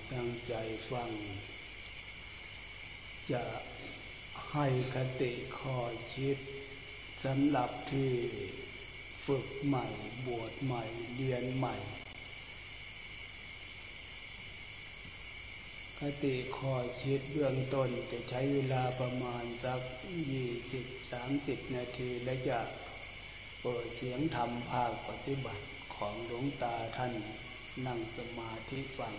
ตั้งใจฟังจะให้คติข้อคิดสำหรับที่ฝึกใหม่บวชใหม่เรียนใหม่คติข้อคิดเบื้องต้นจะใช้เวลาประมาณสัก20-30 นาทีและจะเปิดเสียงธรรมภาคปฏิบัติของหลวงตาท่านนั่งสมาธิฟัง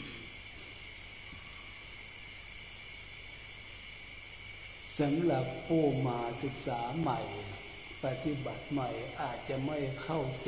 สำหรับผู้มาศึกษาใหม่ปฏิบัติใหม่อาจจะไม่เข้าใจ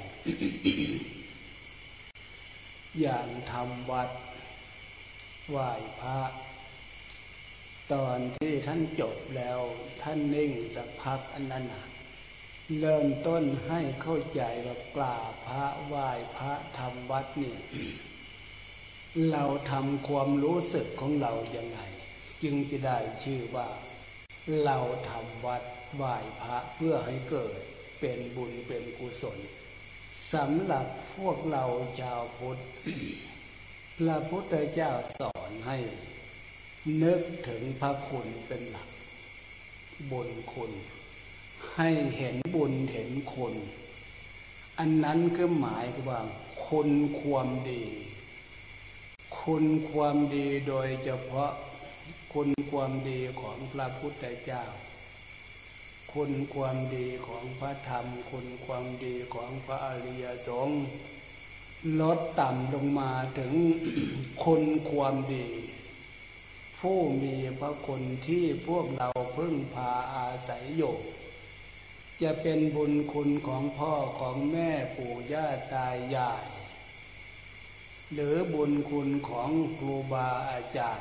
อย่างทำวัดไหว้พระตอนที่ท่านจบแล้วท่านนิ่งสักพักอันนั้นเริ่มต้นให้เข้าใจว่ากราบพระไหว้พระทำวัดนี่ เราทำความรู้สึกของเราอย่างไรจึงจะได้ชื่อว่าเราทำวัดไหว้พระเพื่อให้เกิดเป็นบุญเป็นกุศลสำหรับพวกเราชาวพุทธ พระพุทธเจ้าสอนให้นึกถึงพระคุณเป็นหลักบุญคุณให้เห็นบุญเห็นคุณอันนั้นคือหมายว่าคุณความดีคุณความดีโดยเฉพาะคุณความดีของพระพุทธเจ้าคุณความดีของพระธรรมคุณความดีของพระอริยสงฆ์ลดต่ำลงมาถึง คุณความดีผู้มีพระคุณที่พวกเราพึ่งพาอาศัยอยู่จะเป็นบุญคุณของพ่อของแม่ปู่ย่าตายายหรือบุญคุณของครูบาอาจารย์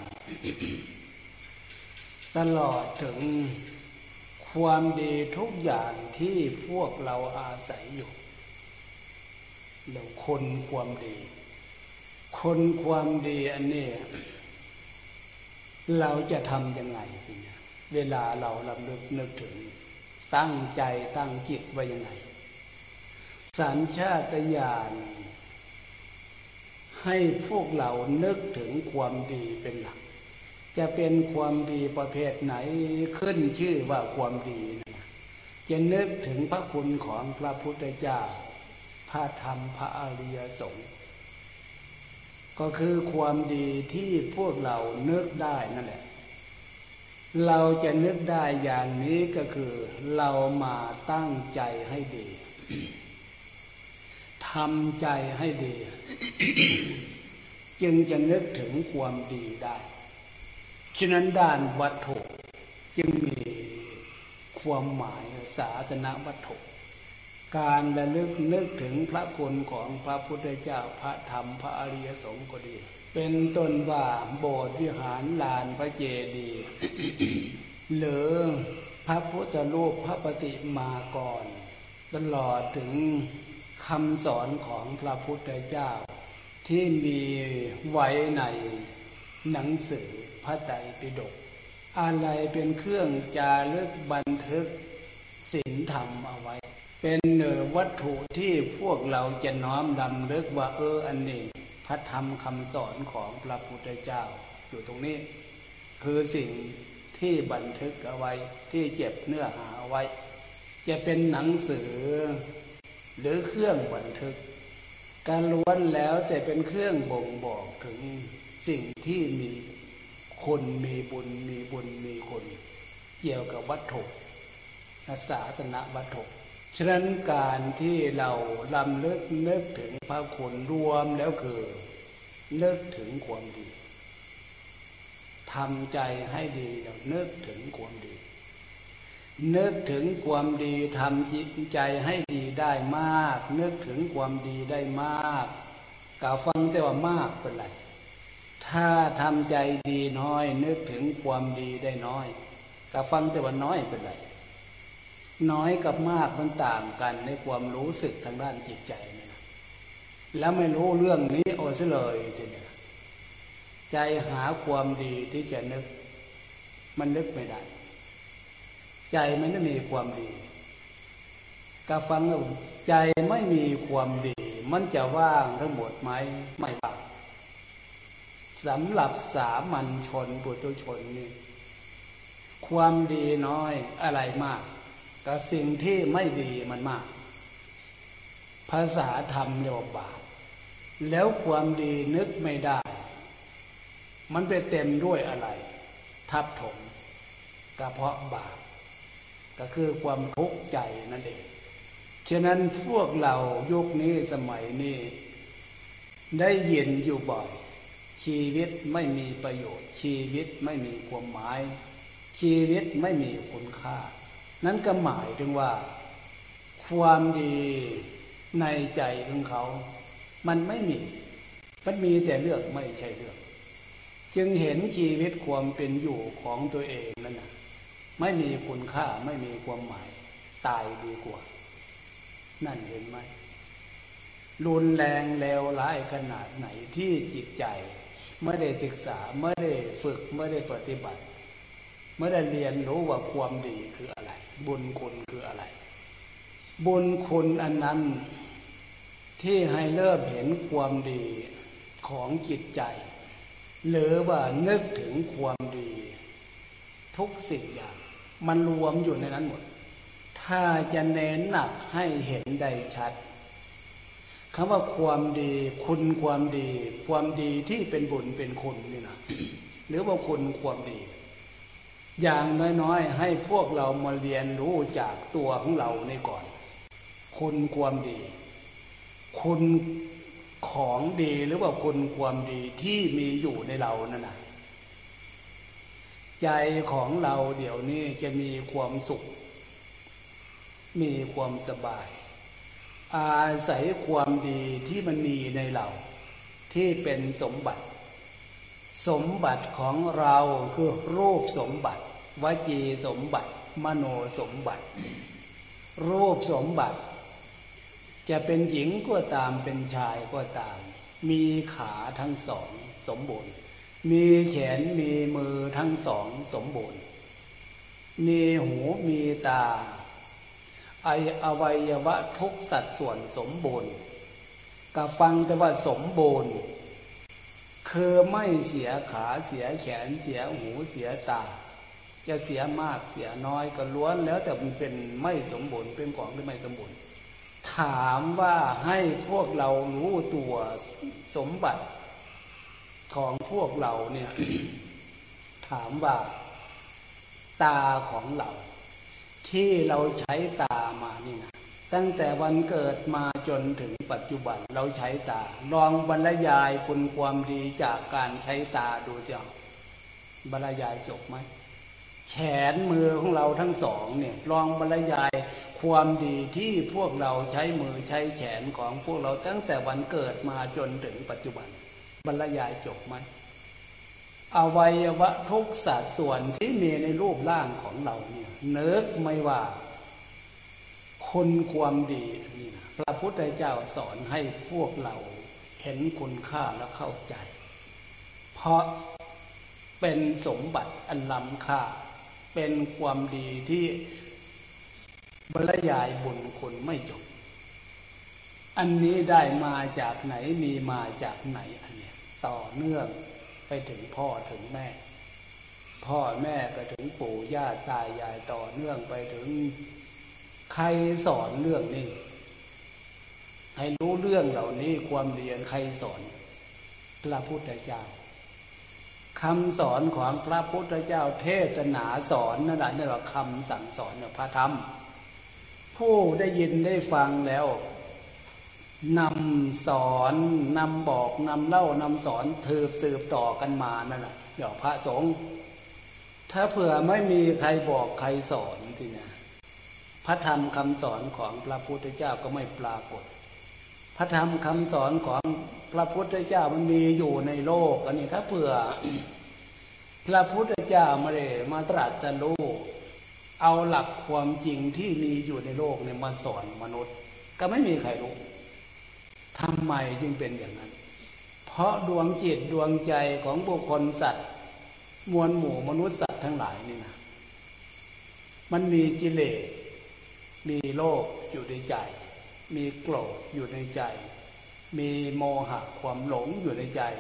ตลอดถึงความดีทุกอย่างที่พวกเราอาศัยอยู่แล้วคนความดีคนความดีอันนี้เราจะทำยังไงเวลาเราลำลึกนึกถึงตั้งใจตั้งจิตไว้ยังไงสัญชาตญาณให้พวกเรานึกถึงความดีเป็นหลักจะเป็นความดีประเภทไหนขึ้นชื่อว่าความดีนะจะนึกถึงพระคุณของพระพุทธเจ้าพระธรรมพระอริยสงฆ์ก็คือความดีที่พวกเรานึกได้นั่นแหละเราจะนึกได้อย่างนี้ก็คือเรามาตั้งใจให้ดี ทำใจให้ดี จึงจะนึกถึงความดีได้ฉะนั้นด้านวัตถุจึงมีความหมายศาสนวัตถุการระลึกนึกถึงพระคุณของพระพุทธเจ้าพระธรรมพระอริยสงฆ์ก็ดีเป็นต้นว่าโบสถ์วิหารลานพระเจดีย์ หรือพระพุทธรูปพระปฏิมากรตลอดถึงคำสอนของพระพุทธเจ้าที่มีไว้ในหนังสือพระไตรปิฎกอะไรเป็นเครื่องจารึกบันทึกศีลธรรมเอาไว้เป็นวัตถุที่พวกเราจะน้อมรำลึกว่าอันนี้พระธรรมคำสอนของพระพุทธเจ้าอยู่ตรงนี้คือสิ่งที่บันทึกเอาไว้ที่เก็บเนื้อหาเอาไว้จะเป็นหนังสือหรือเครื่องบันทึกการล้วนแล้วแต่เป็นเครื่องบ่งบอกถึงสิ่งที่มีคุณมีบุญมีคุณเกี่ยวกับวัตถุศาสนวัตถุฉะนั้นการที่เราลำลึกนึกถึงพระคุณรวมแล้วคือนึกถึงความดีทำใจให้ดีแล้วนึกถึงความดีนึกถึงความดีทำจิตใจให้ดีได้มากนึกถึงความดีได้มากกล่าวฟังแต่ว่ามากเป็นไรถ้าทำใจดีน้อยนึกถึงความดีได้น้อยกล่าวฟังแต่ว่าน้อยเป็นไรน้อยกับมากมันต่างกันในความรู้สึกทางด้านจิตใจนะแล้วไม่รู้เรื่องนี้โอ้ซะเลยทีนี้ใจหาความดีที่จะนึกมันนึกไม่ได้ใจมันไม่มีความดีกะฟังแล้วใจไม่มีความดีมันจะว่างทั้งหมดไหมไม่ว่างสำหรับสามัญชนปุถุชนนี่ความดีน้อยอะไรมากแต่สิ่งที่ไม่ดีมันมากภาษาธรรมเรียกว่าบาปแล้วความดีนึกไม่ได้มันไปเต็มด้วยอะไรทับถมก็เพราะบาปก็คือความทุกข์ใจนั่นเองฉะนั้นพวกเรายุคนี้สมัยนี้ได้ยินอยู่บ่อยชีวิตไม่มีประโยชน์ชีวิตไม่มีความหมายชีวิตไม่มีคุณค่านั้นก็หมายถึงว่าความดีในใจของเขามันไม่มีมันมีแต่เรื่องไม่ใช่เรื่องจึงเห็นชีวิตความเป็นอยู่ของตัวเองนั่นน่ะไม่มีคุณค่าไม่มีความหมายตายดีกว่านั่นเห็นไหมรุนแรงเลวร้ายขนาดไหนที่จิตใจไม่ได้ศึกษาไม่ได้ฝึกไม่ได้ปฏิบัติไม่ได้เรียนรู้ว่าความดีคืออะไรบุญคุณคืออะไรบุญคุณอันนั้นที่ให้เริ่มเห็นความดีของจิตใจหรือว่านึกถึงความดีทุกสิ่งอย่างมันรวมอยู่ในนั้นหมดถ้าจะเน้นหนักให้เห็นได้ชัดคำว่าความดีคุณความดีความดีที่เป็นบุญเป็นคุณนี่นะ หรือว่าคุณความดีอย่างน้อยๆให้พวกเรามาเรียนรู้จากตัวของเรานี่ก่อนคุณความดีคุณของดีหรือว่าคุณความดีที่มีอยู่ในเรานั่นนะใจของเราเดี๋ยวนี้จะมีความสุขมีความสบายอาศัยความดีที่มันมีในเราที่เป็นสมบัติสมบัติของเราคือรูปสมบัติวจีสมบัติมโนสมบัติรูปสมบัติจะเป็นหญิงก็ตามเป็นชายก็ตามมีขาทั้งสองสมบูรณ์มีแขนมีมือทั้งสองสมบูรณ์มีหูมีตาอวัยวะทุกสัดส่วนสมบูรณ์ก็ฟังแต่ว่าสมบูรณ์คือไม่เสียขาเสียแขนเสียหูเสียตาจะเสียมากเสียน้อยก็ล้วนแล้วแต่มันเป็นไม่สมบูรณ์เป็นของที่ไม่สมบูรณ์ถามว่าให้พวกเรารู้ตัวสมบัติของพวกเราเนี่ย ถามว่าตาของเราที่เราใช้ตามานี่นะตั้งแต่วันเกิดมาจนถึงปัจจุบันเราใช้ตาลองบรรยายคุณความดีจากการใช้ตาดูเจ้าบรรยายจบไหมแขนมือของเราทั้งสองเนี่ยลองบรรยายความดีที่พวกเราใช้มือใช้แขนของพวกเราตั้งแต่วันเกิดมาจนถึงปัจจุบันบรรยายจบไหมอวัยวะทุกสัดส่วนที่มีในรูปร่างของเราเนี่ยนึกไม่ว่าคุณความดีนี่นะพระพุทธเจ้าสอนให้พวกเราเห็นคุณค่าและเข้าใจเพราะเป็นสมบัติอันล้ำค่าเป็นความดีที่บรรยายบุญคุณไม่จบอันนี้ได้มาจากไหนมีมาจากไหนอันเนี้ยต่อเนื่องไปถึงพ่อถึงแม่พ่อแม่ไปถึงปู่ย่าตายายต่อเนื่องไปถึงใครสอนเรื่องนี้ให้รู้เรื่องเหล่านี้ความเรียนใครสอนพระพุทธเจ้าคำสอนของพระพุทธเจ้าเทศนาสอนนั่นแหละนี่แหละคำสั่งสอนพระธรรมผู้ได้ยินได้ฟังแล้วนำสอนนำบอกนำเล่านำสอนสืบต่อกันมานั่นแหละเดี๋ยวพระสงฆ์ถ้าเผื่อไม่มีใครบอกใครสอนทีนี้พระธรรมคำสอนของพระพุทธเจ้าก็ไม่ปรากฏพระธรรมคำสอนของพระพุทธเจ้ามันมีอยู่ในโลกอันนี้ถ้าเผื่อพระพุทธเจ้าไม่ได้มาตรัสรู้เอาหลักความจริงที่มีอยู่ในโลกเนี่ยมาสอนมนุษย์ก็ไม่มีใครรู้ทำไมจึงเป็นอย่างนั้นเพราะดวงจิตดวงใจของบุคคลสัตว์มวลหมู่มนุษย์สัตว์ทั้งหลายนี่นะมันมีกิเลสมีโลภอยู่ในใจมีโกรธอยู่ในใจมีโมหะความหลงอยู่ในใจ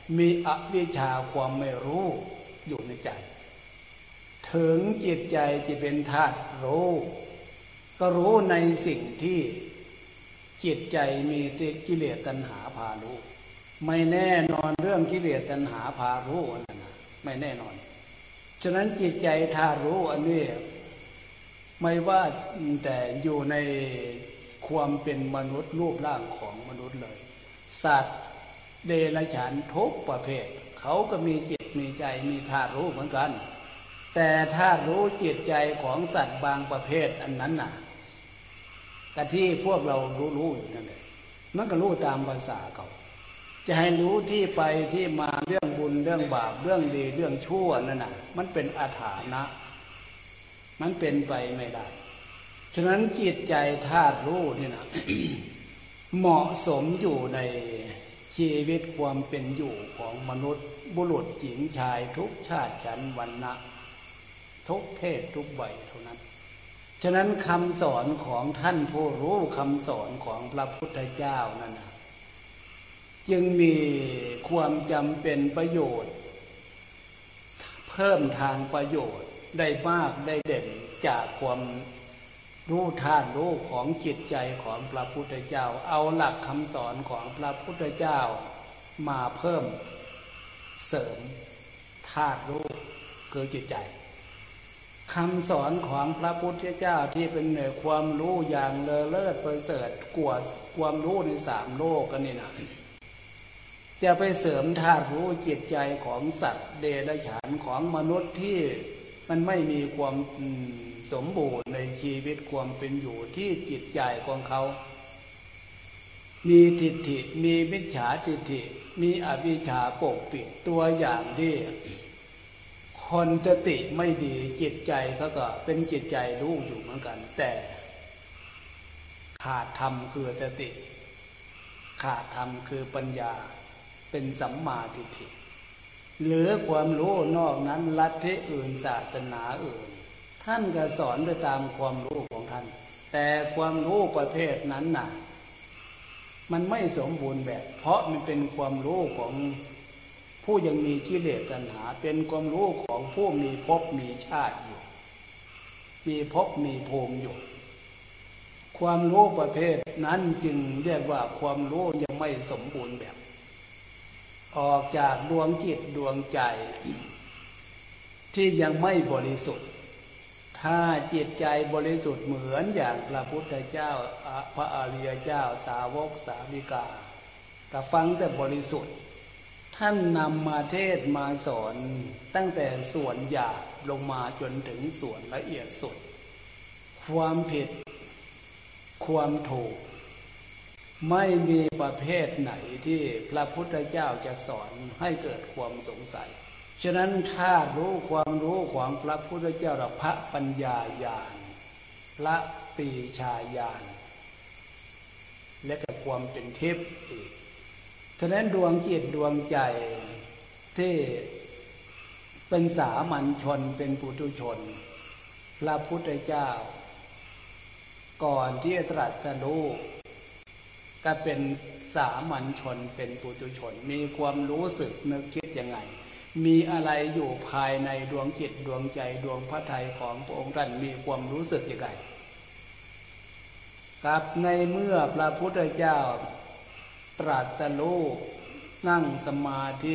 มีอวิชชาความไม่รู้อยู่ในใจถึงจิตใจจะเป็นธาตุรู้ก็รู้ในสิ่งที่จิตใจมีกิเลสตัณหาพารู้ไม่แน่นอนเรื่องกิเลสตัณหาพารู้นั่นนะไม่แน่นอนฉะนั้นจิตใจธาตุรู้อันนี้ไม่ว่าแต่อยู่ในความเป็นมนุษย์รูปร่างของมนุษย์เลยสัตว์เดรัจฉานทุกประเภทเขาก็มีจิตมีใจมีธาตุรู้เหมือนกันแต่ธาตุรู้จิตใจของสัตว์บางประเภทอันนั้นน่ะกะที่พวกเรารู้อยู่นั่นแหละมันก็รู้ตามภาษาเขาจะให้รู้ที่ไปที่มาเรื่องบุญเรื่องบาปเรื่องดีเรื่องชั่วนั่นน่ะมันเป็นอาถรรพ์นะมันเป็นไปไม่ได้ฉะนั้นจิตใจธาตุรู้นี่นะ เหมาะสมอยู่ในชีวิตความเป็นอยู่ของมนุษย์บุรุษหญิงชายทุกชาติชั้นวรรณะทุกเพศทุกวัยเท่านั้นฉะนั้นคำสอนของท่านผู้รู้คำสอนของพระพุทธเจ้านั่นนะจึงมีความจำเป็นประโยชน์เพิ่มทางประโยชน์ได้มากได้เด่นจากความรู้ธาตุรู้ของจิตใจของพระพุทธเจ้าเอาหลักคำสอนของพระพุทธเจ้ามาเพิ่มเสริมธาตุรู้คือจิตใจคำสอนของพระพุทธเจ้าที่เป็นเหนือความรู้อย่างเลอเลิศประเสริฐกว่าความรู้ในสามโลกกันนี่นะจะไปเสริมธาตุรู้จิตใจของสัตว์เดรัจฉานของมนุษย์ที่มันไม่มีความสมบูรณ์ในชีวิตความเป็นอยู่ที่จิตใจของเขามีทิฏฐิมีมิจฉาทิฏฐิมีอวิชชาปกปิดตัวอย่างที่คนสติไม่ดีจิตใจเขาก็เป็นจิตใจรู้อยู่เหมือนกันแต่ขาดธรรมคือสติขาดธรรมคือปัญญาเป็นสัมมาทิฏฐิหรือความรู้นอกนั้นลัทธิอื่นศาสนาอื่นท่านก็สอนไปตามความรู้ของท่านแต่ความรู้ประเภทนั้นน่ะมันไม่สมบูรณ์แบบเพราะมันเป็นความรู้ของผู้ยังมีกิเลสตัณหาเป็นความรู้ของผู้มีภพมีชาติอยู่มีภพมีภูมิอยู่ความรู้ประเภทนั้นจึงเรียกว่าความรู้ยังไม่สมบูรณ์แบบออกจากดวงจิตดวงใจที่ยังไม่บริสุทธิ์ถ้าจิตใจบริสุทธิ์เหมือนอย่างพระพุทธเจ้าพระอริยเจ้าสาวกสาวิกาแต่ฟังแต่บริสุทธิ์ท่านนำมาเทศมาสอนตั้งแต่ส่วนหยาบลงมาจนถึงส่วนละเอียดสุดความผิดความถูกไม่มีประเภทไหนที่พระพุทธเจ้าจะสอนให้เกิดความสงสัยฉะนั้นถ้ารู้ความรู้ของพระพุทธเจ้าพระปัญญาญาณพระปีชาญาณและก็ความเป็นทิพย์อีกฉะนั้นดวงจิตดวงใจที่เป็นสามัญชนเป็นปุถุชนพระพุทธเจ้าก่อนที่จะตรัสรู้ก็เป็นสามัญชนเป็นปุถุชนมีความรู้สึกนึกคิดยังไงมีอะไรอยู่ภายในดวงจิตดวงใจดวงพระทัยของพระองค์ท่านมีความรู้สึกยังไงกับในเมื่อพระพุทธเจ้าตรัสรู้นั่งสมาธิ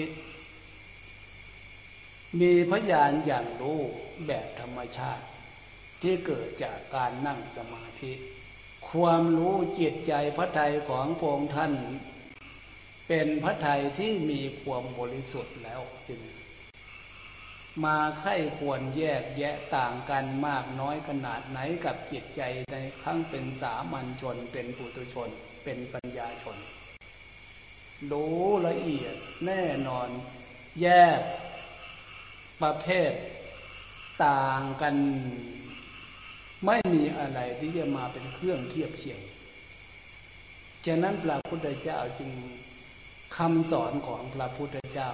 มีพยานอย่างรู้แบบธรรมชาติที่เกิดจากการนั่งสมาธิความรู้จิตใจพระทัยของพระองค์ท่านเป็นพระทัยที่มีความบริสุทธิ์แล้วจึงมาไข้ควรแยกแยะต่างกันมากน้อยขนาดไหนกับจิตใจในครั้งเป็นสามัญชนเป็นปุถุชนเป็นปัญญาชนรู้ละเอียดแน่นอนแยกประเภทต่างกันไม่มีอะไรที่จะมาเป็นเครื่องเทียบเคียงฉะนั้นพระพุทธเจ้าจึงคำสอนของพระพุทธเจ้า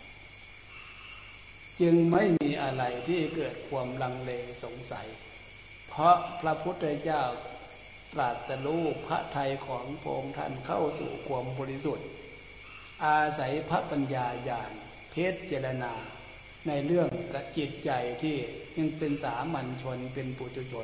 จึงไม่มีอะไรที่เกิดความลังเลสงสัยเพราะพระพุทธเจ้าตรัสรู้พระทัยของพระองค์ท่านเข้าสู่ความบริสุทธิ์อาศัยพระปัญญาญาณพิจารณาในเรื่องกับจิตใจที่ยังเป็นสามัญชนเป็นปุถุชน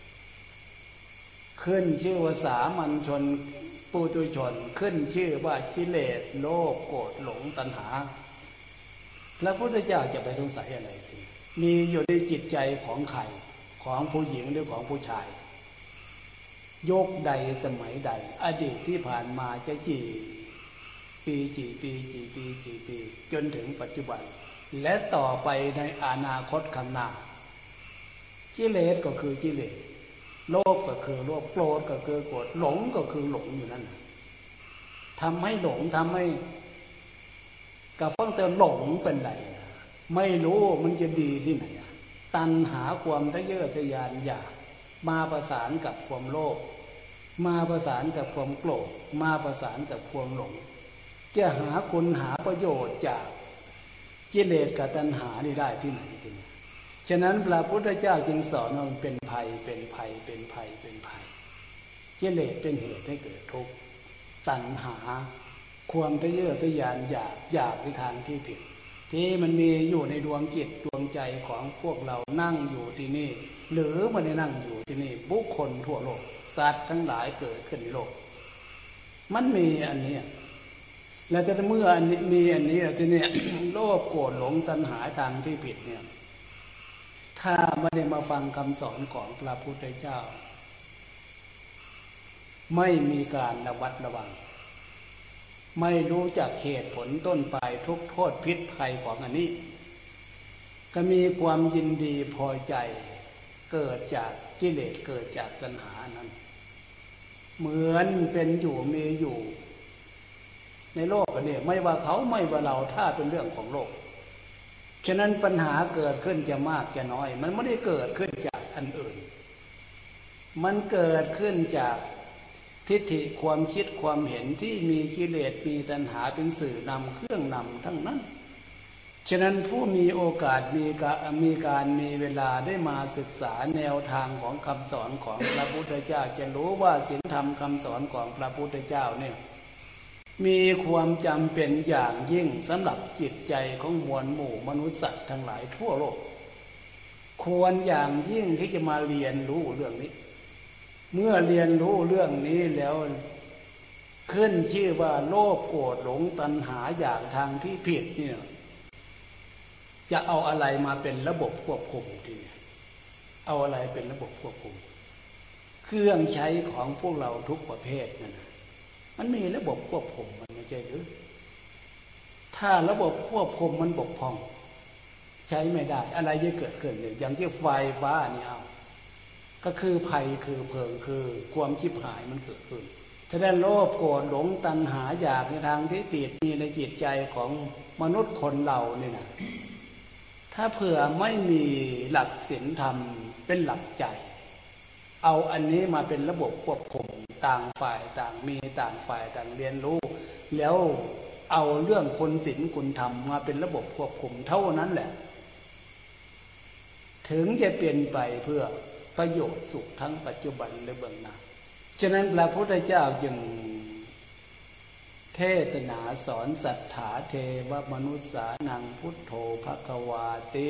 ขึ้นชื่อว่าสามัญชนปุถุชนขึ้นชื่อว่ากิเลสโลภโกรธหลงตัณหาพระพุทธเจ้าจะไปสงสัยอะไรทีมีอยู่ในจิตใจของใครของผู้หญิงหรือของผู้ชายยกใดสมัยใดอดีตที่ผ่านมาจะกี่ปีจนถึงปัจจุบันและต่อไปในอนาคตข้างหน้ากิเลสก็คือกิเลสโลภก็คือโลภโกรธก็คือโกรธหลงก็คือหลงอยู่นั่นทำให้หลงทำให้กับฟังเติมหลงเป็นไรไม่รู้มันจะดีที่ไหนตัณหาความทะเยอทะยานอยากมาประสานกับความโลภมาประสานกับความโกรธมาประสานกับความหลงจะหาคุณหาประโยชน์จากกิเลสกับตัณหานี่ได้ที่ไหนทีนี้ฉะนั้นพระพุทธเจ้าจึงสอนว่ามันเป็นภัยเป็นภัยเป็นภัยเป็นภัยกิเลสเป็นเหตุให้เกิดทุกข์ตัณหาความทะเยอทะยานอยากในทางที่ผิดที่มันมีอยู่ในดวงจิตดวงใจของพวกเรานั่งอยู่ที่นี่หรือไม่ได้นั่งอยู่ที่นี่บุคคลทั่วโลกสัตว์ทั้งหลายเกิดขึ้นในโลกมันมีอันนี้แล้วแต่เมื่อมีอันนี้ทีนี้ โลภโกรธหลงตัณหาทางที่ผิดเนี่ยถ้าไม่ได้มาฟังคำสอนของพระพุทธเจ้าไม่มีการระวัดระวังไม่รู้จักเหตุผลต้นปลายทุกโทษพิษภัยของอันนี้ก็มีความยินดีพอใจเกิดจากกิเลสเกิดจากตัณหานั้นเหมือนเป็นอยู่มีอยู่ในโลกนี้ไม่ว่าเขาไม่ว่าเราถ้าเป็นเรื่องของโลกฉะนั้นปัญหาเกิดขึ้นจะมากจะน้อยมันไม่ได้เกิดขึ้นจากอันอื่นมันเกิดขึ้นจากทิฏฐิความคิดความเห็นที่มีกิเลสมีตัณหาเป็นสื่อนำเครื่องนำทั้งนั้นฉะนั้นผู้มีโอกาสมีเวลาได้มาศึกษาแนวทางของคำสอนของพระพุทธเจ้าจะรู้ว่าศีลธรรมคำสอนของพระพุทธเจ้าเนี่ยมีความจำเป็นอย่างยิ่งสำหรับจิตใจของมวลหมู่มนุษย์สัตว์ทั้งหลายทั่วโลกควรอย่างยิ่งที่จะมาเรียนรู้เรื่องนี้เมื่อเรียนรู้เรื่องนี้แล้วขึ้นชื่อว่าโลภโกรธหลงตัณหาอยากทางที่ผิดเนี่ยจะเอาอะไรมาเป็นระบบควบคุมทีนี้เอาอะไรเป็นระบบควบคุมเครื่องใช้ของพวกเราทุกประเภทนั่นมันมีระบบควบคุมมันไม่ใช่หรือถ้าระบบควบคุมมันบกพร่องใช้ไม่ได้อะไรจะเกิดขึ้นอย่างที่ไฟฟ้านี่เอาก็คือภัยคือเพลิงคือความชิบหายมันเกิดขึ้นฉะนั้นโลภโกรธหลงตัณหาอยากในทางที่ผิดมีในจิตใจของมนุษย์คนเราเนี่ยนะถ้าเผื่อไม่มีหลักศีลธรรมเป็นหลักใจเอาอันนี้มาเป็นระบบควบคุมต่างฝ่ายต่างมีต่างฝ่ายต่างเรียนรู้แล้วเอาเรื่องคุณศีลคุณธรรมมาเป็นระบบควบคุมเท่านั้นแหละถึงจะเป็นไปเพื่อประโยชน์สุขทั้งปัจจุบันและเบื้องหน้าฉะนั้นพระพุทธเจ้าจึงเทศนาสอนสัทธาเทวมนุษสานังพุทโธภควาติ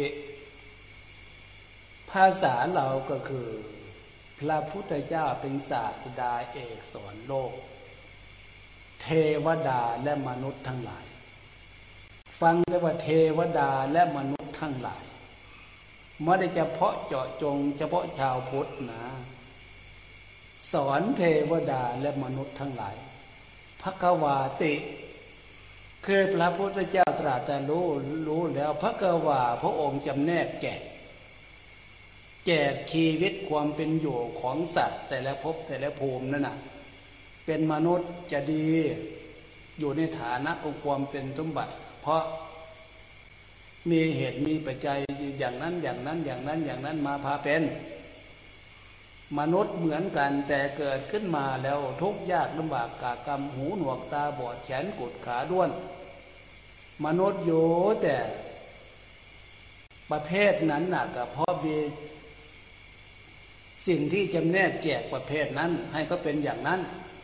ภาษาเราก็คือพระพุทธเจ้าเป็นศาสดาเอกสอนโลกเทวดาและมนุษย์ทั้งหลายฟังได้ว่าเทวดาและมนุษย์ทั้งหลายไม่ได้เฉพาะเจาะจงเฉพาะชาวพุทธนะสอนเทวดาและมนุษย์ทั้งหลายภควาติคือพระพุทธเจ้าตรัสแต่รู้แล้วภควาพระองค์จำแนกแจกชีวิตความเป็นอยู่ของสัตว์แต่ละภพแต่ละภูมินั่นน่ะเป็นมนุษย์จะดีอยู่ในฐานะองค์ความเป็นสมบัติเพราะมีเหตุมีปัจจัยอย่างนั้นอย่างนั้นอย่างนั้นอย่างนั้นมาพาเป็นมนุษย์เหมือนกันแต่เกิดขึ้นมาแล้วทุกข์ยากลำบากกากรรมหูหนวกตาบอดแขนกุดขาด้วนมนุษย์อยู่แต่ประเภทนั้นน่ะก็เพราะมีสิ่งที่จำแนกแจกประเภทนั้นให้เขาเป็นอย่างนั้น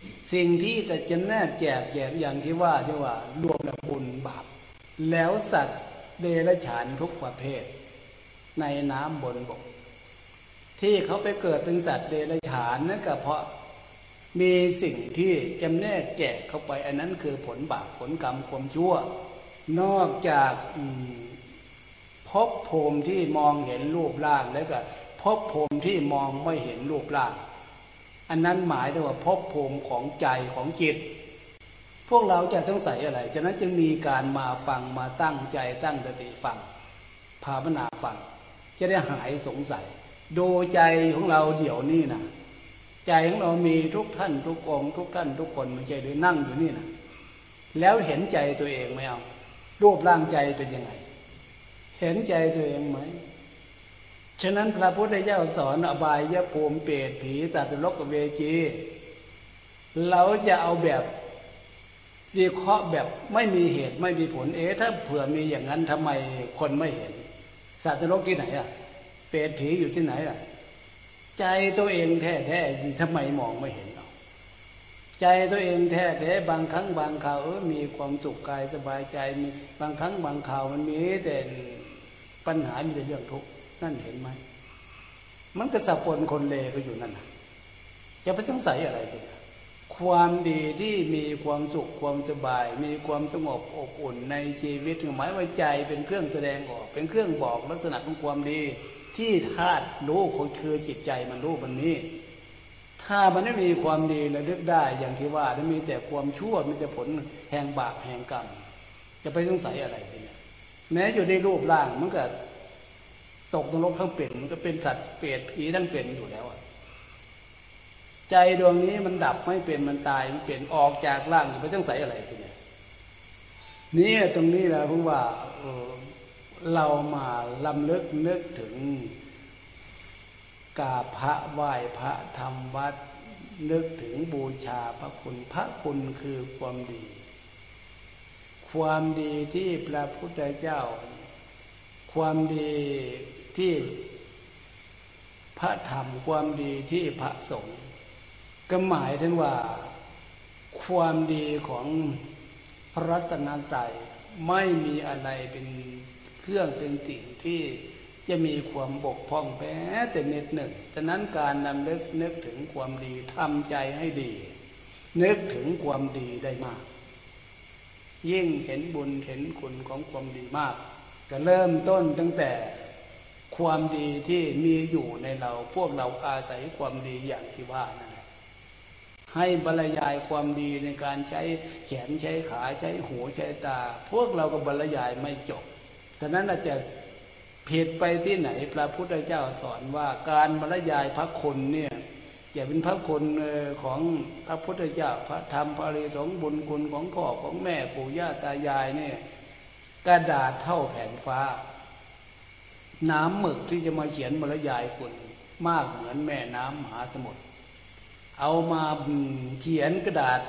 สิ่งที่แต่จะแน่แจกแจกอย่างที่ว่ารวมแล้วบุญบาปแล้วสัตว์เดรัจฉานทุกประเภทในน้ำบนบกที่เขาไปเกิดเป็นสัตว์เดรัจฉานนั่นก็เพราะมีสิ่งที่จำแนกแจกเข้าไปอันนั้นคือผลบาปผลกรรมความชั่วนอกจากภพภูมิที่มองเห็นรูปร่างแล้วก็ภพภูมิที่มองไม่เห็นรูปร่างอันนั้นหมายถึงว่าภพภูมิของใจของจิตพวกเราจะสงสัยอะไรฉะนั้นจึงมีการมาฟังมาตั้งใจตั้งสติฟังภาวนาฟังจะได้หายสงสัยดูใจของเราเดี๋ยวนี้นะใจของเรามีทุกท่านทุกองค์ทุกท่านทุกคนมันใจหรือนั่งอยู่นี่นะแล้วเห็นใจตัวเองไหมเอารูปร่างใจเป็นยังไงเห็นใจตัวเองไหมฉะนั้นพระพุทธเจ้าสอนอบายภูมิเปรตผีสัตว์นรกเวจีเราจะเอาแบบวิเคราะห์แบบไม่มีเหตุไม่มีผลถ้าเผื่อมีอย่างนั้นทำไมคนไม่เห็นสัตว์นรกที่ไหนอ่ะเปรตผีอยู่ที่ไหนอ่ะใจตัวเองแท้ๆทำไมมองไม่เห็นใจตัวเองแท้ๆบางครั้งบางคราวมีความสุขกายสบายใจมีบางครั้งบางคราวมันมีแต่ปัญหามีแต่เรื่องทุกข์นั่นเห็นไหมมันก็สับปนคนเลวก็อยู่นั่นจะไปสงสัยอะไรทีความดีที่มีความสุขความสบายมีความสงบอบอุ่นในชีวิตหมายว่าใจเป็นเครื่องแสดงออกเป็นเครื่องบอกลักษณะของความดีที่ธาตุรู้ของคือจิตใจมันรู้มันนี้ถ้ามันไม่มีความดีระลึกได้อย่างที่ว่าถ้ามีแต่ความชั่วมีแต่ผลแห่งบาปแห่งกรรมจะไปสงสัยอะไรทีนี้แม้อยู่ในรูปร่างมันก็ตกนรกทั้งเป็นมันก็เป็นสัตว์เปรตผีทั้งเป็นอยู่แล้วใจดวงนี้มันดับไม่เป็นมันตายมันเปลี่ยนออกจากร่างไปต้องใส่อะไรทีนี้นี่ตรงนี้แหละเพราะว่าเรามาลำลึกนึกถึงกราบพระไหว้พระทำวัดนึกถึงบูชาพระคุณพระคุณคือความดีความดีที่พระพุทธเจ้าความดีที่พระธรรมความดีที่พระสงฆ์ก็หมายถึงว่าความดีของพระรัตนตรัยไม่มีอะไรเป็นเครื่องเป็นสิ่งที่จะมีความบกพร่องแม้แต่นิดหนึ่งฉะนั้นการนำนึกถึงความดีทำใจให้ดีนึกถึงความดีได้มากยิ่งเห็นบุญเห็นคุณของความดีมากก็เริ่มต้นตั้งแต่ความดีที่มีอยู่ในเราพวกเราอาศัยความดีอย่างที่ว่านั่นแหละให้บรรยายความดีในการใช้แขนใช้ขาใช้หูใช้ตาพวกเราก็บรรยายไม่จบฉะนั้นอาจจะผิดไปที่ไหนพระพุทธเจ้าสอนว่าการบรรยายพระคุณเนี่ยอย่าเป็นพระคุณของพระพุทธเจ้าพระธรรมพระอริยสงฆ์บุญคุณของพ่อของแม่ปู่ย่าตายายเนี่ยกระดาษเท่าแผ่นฟ้าน้ำหมึกที่จะมาเขียนบรรยายคุณมากเหมือนแม่น้ำมหาสมุทรเอามาเขียนกระดาษ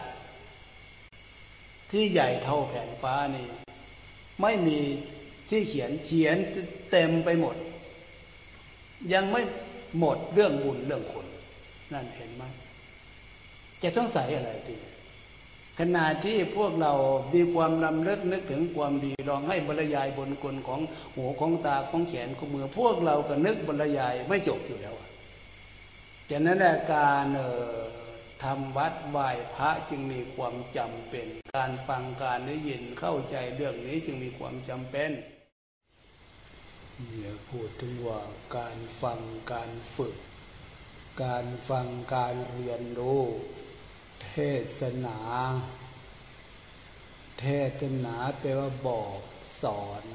ที่ใหญ่เท่าแผ่นฟ้านี่ไม่มีที่เขียนเต็มไปหมดยังไม่หมดเรื่องบุญเรื่องคุณนั่นเห็นไหมจะต้องใส่อะไรทีขณะที่พวกเรามีความลำลึกนึกถึงความดีลองให้บรรยายบุญคุณของหูของตาของแขนของมือพวกเราก็นึกบรรยายไม่จบอยู่แล้วฉะนั้นการทำวัดไหว้พระจึงมีความจำเป็นการฟังการได้ยินเข้าใจเรื่องนี้จึงมีความจำเป็นอย่าพูดถึงว่าการฟังการฝึกการฟังการเรียนรู้เทศนาแปลว่าบอกส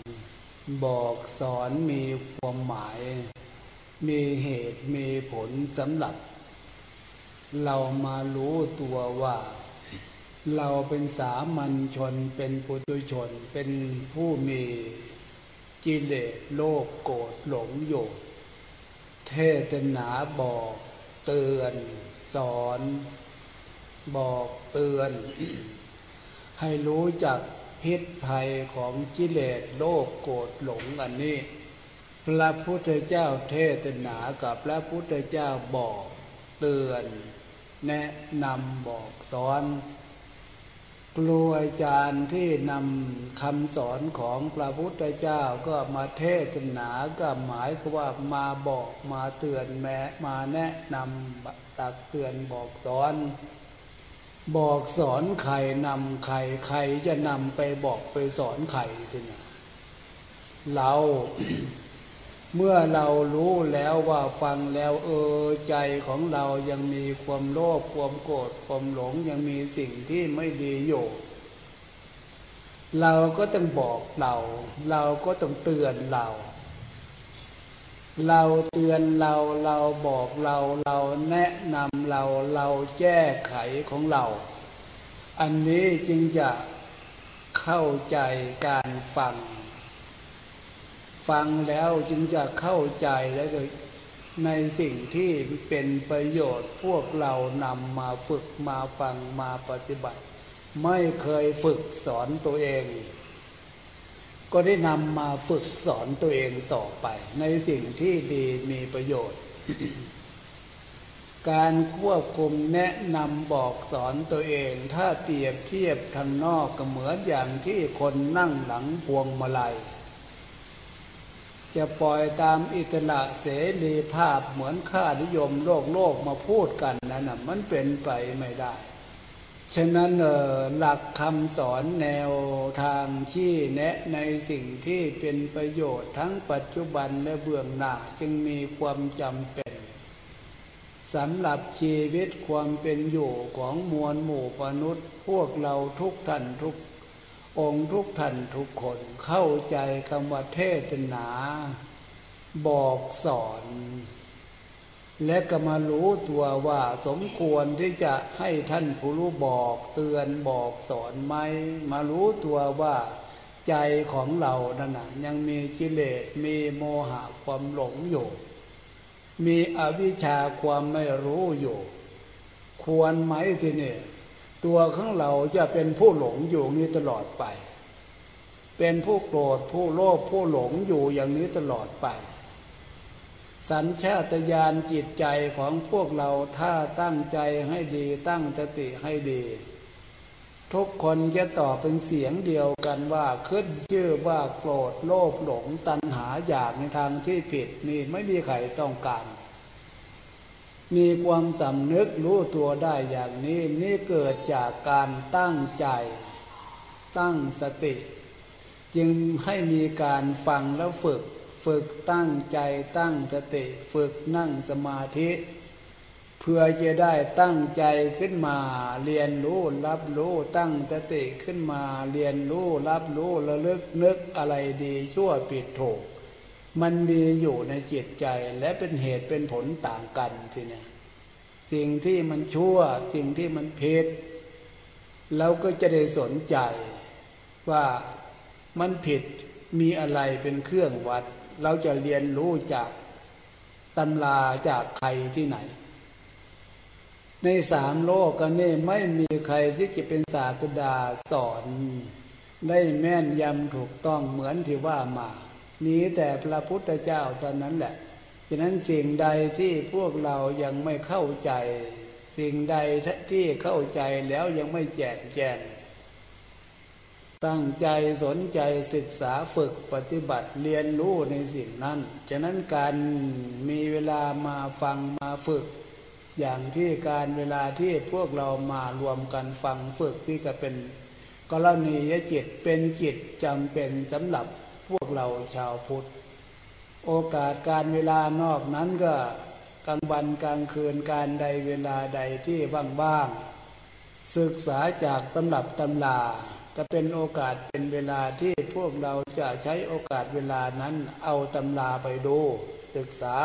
อนมีความหมายมีเหตุมีผลสำหรับเรามารู้ตัวว่าเราเป็นสามัญชนเป็นปุถุชนเป็นผู้มีกิเลสโลภโกรธหลงอยู่เทศนาบอกเตือนสอนบอกเตือนให้รู้จักพิษภัยของกิเลสโลภโกรธหลงอันนี้พระพุทธเจ้าเทศนากับพระพุทธเจ้าบอกเตือนแนะนำบอกสอนครูอาจารย์ที่นำคำสอนของพระพุทธเจ้าก็มาเทศนาก็หมายความว่ามาบอกมาเตือนมาแนะนำตักเตือนบอกสอนใครนำใครจะนำไปบอกไปสอนใครทีนี้เรา เมื่อเรารู้แล้วว่าฟังแล้วใจของเรายังมีความโลภความโกรธความหลงยังมีสิ่งที่ไม่ดีอยู่เราก็ต้องบอกเราก็ต้องเตือนเราเตือนเราบอกเราแนะนำเราแก้ไขของเราอันนี้จึงจะเข้าใจการฟังแล้วจึงจะเข้าใจแล้วในสิ่งที่เป็นประโยชน์พวกเรานำมาฝึกมาฟังมาปฏิบัติไม่เคยฝึกสอนตัวเองก็ได้นำมาฝึกสอนตัวเองต่อไปในสิ่งที่ดีมีประโยชน์ การควบคุมแนะนำบอกสอนตัวเองถ้าเปรียบเทียบทางนอกก็เหมือนอย่างที่คนนั่งหลังพวงมาลัยจะปล่อยตามอิสระเสรีภาพเหมือนค่านิยมโลกมาพูดกันนั่นน่ะมันเป็นไปไม่ได้ฉะนั้นหลักคำสอนแนวทางชี้แนะในสิ่งที่เป็นประโยชน์ทั้งปัจจุบันและเบื้องหน้าจึงมีความจำเป็นสำหรับชีวิตความเป็นอยู่ของมวลหมู่มนุษย์พวกเราทุกท่านทุกองค์ทุกท่านทุกคนเข้าใจคำว่าเทศนาบอกสอนและก็มารู้ตัวว่าสมควรที่จะให้ท่านผู้รู้บอกเตือนบอกสอนไหมมารู้ตัวว่าใจของเรานั่นน่ะยังมีกิเลสมีโมหะความหลงอยู่มีอวิชชาความไม่รู้อยู่ควรไหมทีนี้ตัวของเราจะเป็นผู้หลงอยู่นี้ตลอดไปเป็นผู้โกรธผู้โลภผู้หลงอยู่อย่างนี้ตลอดไปสัญชาตญาณจิตใจของพวกเราถ้าตั้งใจให้ดีตั้งสติให้ดีทุกคนจะตอบเป็นเสียงเดียวกันว่าขึ้นชื่อว่าโกรธโลภหลงตัณหาอยากในทางที่ผิดนี่ไม่มีใครต้องการมีความสำนึกรู้ตัวได้อย่างนี้นี่เกิดจากการตั้งใจตั้งสติจึงให้มีการฟังแล้วฝึกตั้งใจตั้งสติฝึกนั่งสมาธิเพื่อจะได้ตั้งใจขึ้นมาเรียนรู้รับรู้ตั้งสติขึ้นมาเรียนรู้รับรู้ระลึกนึกอะไรดีชั่วผิดถูกมันมีอยู่ในจิตใจและเป็นเหตุเป็นผลต่างกันทีนี้สิ่งที่มันชั่วสิ่งที่มันผิดเราก็จะได้สนใจว่ามันผิดมีอะไรเป็นเครื่องวัดเราจะเรียนรู้จากตำราจากใครที่ไหนในสามโลกกันนี่ไม่มีใครที่จะเป็นศาสดาสอนได้แม่นยำถูกต้องเหมือนที่ว่ามามีแต่พระพุทธเจ้าเท่านั้นแหละฉะนั้นสิ่งใดที่พวกเรายังไม่เข้าใจสิ่งใดที่เข้าใจแล้วยังไม่แจ่มแจ้งตั้งใจสนใจศึกษาฝึกปฏิบัติเรียนรู้ในสิ่งนั้นฉะนั้นการมีเวลามาฟังมาฝึกอย่างที่การเวลาที่พวกเรามารวมกันฟังฝึกที่ก็เป็นกรณียจิตเป็นจิตจำเป็นสำหรับพวกเราชาวพุทธโอกาสการเวลานอกนั้นก็กลางวันกลางคืนการใดเวลาใดที่ว่างๆศึกษาจากตำรับตำราก็เป็นโอกาสเป็นเวลาที่พวกเราจะใช้โอกาสเวลานั้นเอาตำราไปดูศึกษา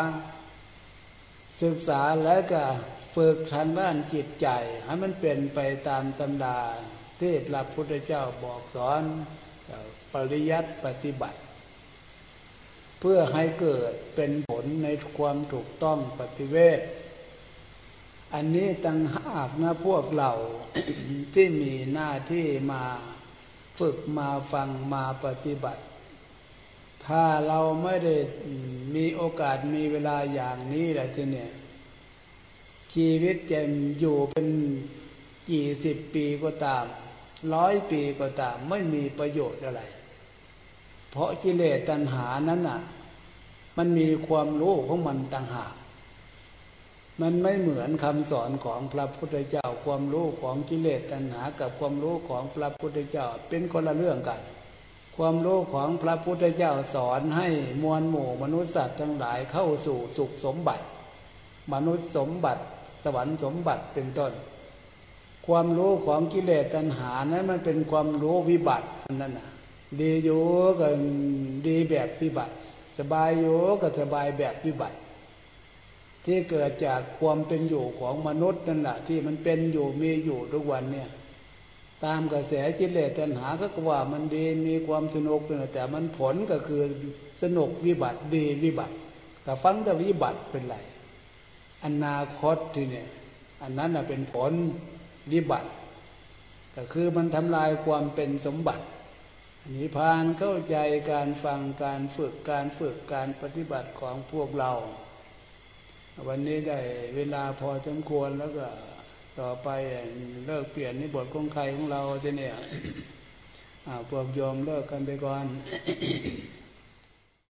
แล้วก็ฝึกทางด้านจิตใจให้มันเป็นไปตามตำราที่พระพุทธเจ้าบอกสอนปริยัติปฏิบัติเพื่อให้เกิดเป็นผลในความถูกต้องปฏิเวทอันนี้ต่างหากนะพวกเรา ที่มีหน้าที่มาฝึกมาฟังมาปฏิบัติถ้าเราไม่ได้มีโอกาสมีเวลาอย่างนี้แหละทีเนี่ยชีวิตจะอยู่เป็นกี่สิบปีก็ตาม100 ปีก็ตามไม่มีประโยชน์อะไรเพราะกิเลสตัณหานั้นน่ะมันมีความรู้ของมันต่างหากมันไม่เหมือนคำสอนของพระพุทธเจ้าความรู้ของกิเลสตัณหากับความรู้ของพระพุทธเจ้าเป็นคนละเรื่องกันความรู้ของพระพุทธเจ้าสอนให้มวลหมู่มนุษย์สัตว์ทั้งหลายเข้าสู่สุขสมบัติมนุษย์สมบัติสวรรค์สมบัติเป็นต้นความรู้ของกิเลสตัณหานั้นมันเป็นความรู้วิบัตินั่นน่ะดีอยู่ก็ดีแบบวิบัติสบายอยู่ก็สบายแบบวิบัติที่เกิดจากความเป็นอยู่ของมนุษย์นั่นแหละที่มันเป็นอยู่มีอยู่ทุกวันเนี่ยตามกระแสกิเลสตัณหาก็ว่ามันดีมีความสนุกแต่มันผลก็คือสนุกวิบัติดีวิบัติก็ฟังแต่วิบัติเป็นไรอนาคตที่เนี่ยอันนั้นน่ะเป็นผลวิบัติก็คือมันทำลายความเป็นสมบัตินิพพานเข้าใจการฟังการฝึกการปฏิบัติของพวกเราวันนี้ได้เวลาพอสมควรแล้วก็ต่อไปเลิกเปลี่ยนนิบทของใครของเราจะเนี่ยพวกโยมเลิกกันไปก่อน